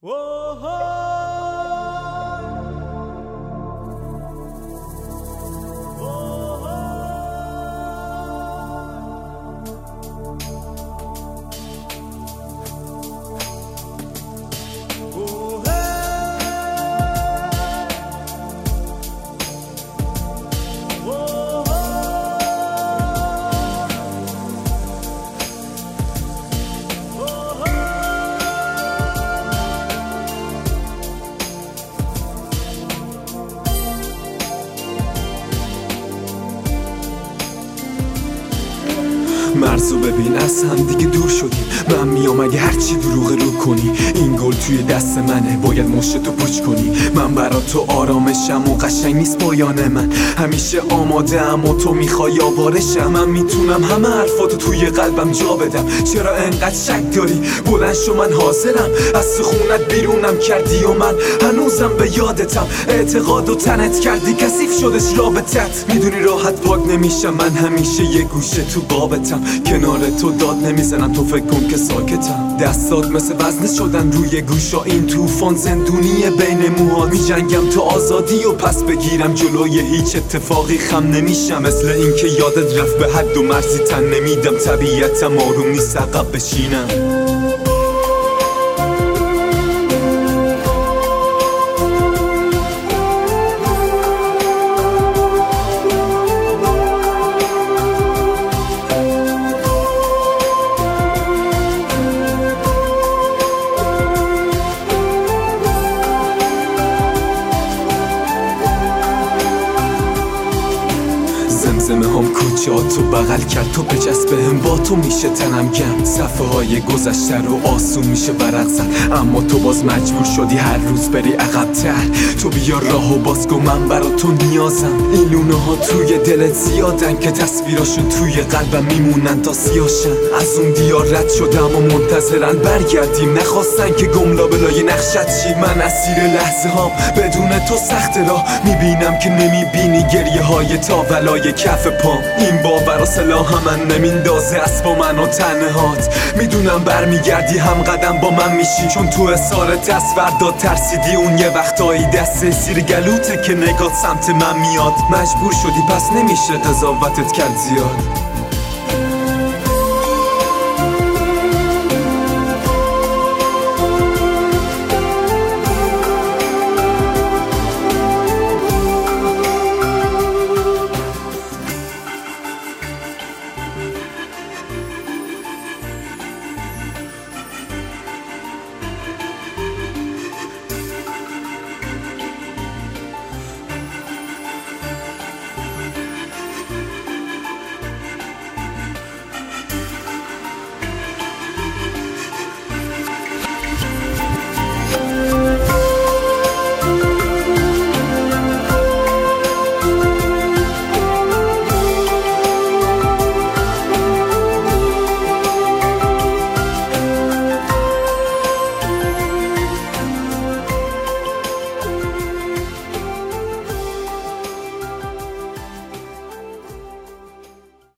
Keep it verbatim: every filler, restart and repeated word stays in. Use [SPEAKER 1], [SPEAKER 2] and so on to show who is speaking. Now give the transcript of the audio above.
[SPEAKER 1] مرزو ببین از هم دیگه دور شدیم، من میام اگه هرچی دروغ رو کنی. این گل توی دست منه، باید مشتتو پوچ کنی. من برا تو آرامشم و قشنگ نیست پایان من. همیشه آماده ام و تو میخوای آوارشم. من میتونم همه حرفاتو توی قلبم جا بدم. چرا انقدر شک داری؟ بلند شو من حاضرم. از سخونت بیرونم کردی و من هنوزم به یادتم. اعتقاد و تنت کردی کثیف شدش رابطت. میدونی راحت پاک نمیشم، من همیشه یه گوشه تو بابتم. کنار تو داد نمیزنم، تو فکر کن که ساکتم. دستات مثل وزنه شدن روی گوشا. این طوفان زندونیه بین موهات. میجنگم تا آزادی و پس بگیرم جلوی هیچ اتفاقی خم نمیشم. مثل اینکه یادت رفت به حد و مرزی تن نمیدم. طبیعتم آروم نیست عقب بشینم. زمزمه هم کوچه ها تو بغل کرد، تو بچسب هم با تو میشه تنم گم. صفحه های گذشته رو آسون میشه ورق زد، اما تو باز مجبور شدی هر روز بری عقب‌تر. تو بیا راهو باز کن، من برا تو نیازم. این لونه ها توی دلت زیادن که تصویراشون توی قلبم میمونن تا سیاشن. از اون دیار رد شدم و منتظرن برگردیم. نخواستن که گملا بلای نقشت شی. من اسیر لحظه هام، بدون تو سخت راه. میبینم که نمیبینی گریه های تا ولای کف پام. این باور و سلاح من نمیندازه اسب و من و تنهات. میدونم برمیگردی هم قدم با من میشی، چون تو اصارت از فردا ترسیدی. اون یه وقتایی دست سیر گلوته که نگات سمت من میاد. مجبور شدی پس نمیشه قضاوتت کرد زیاد.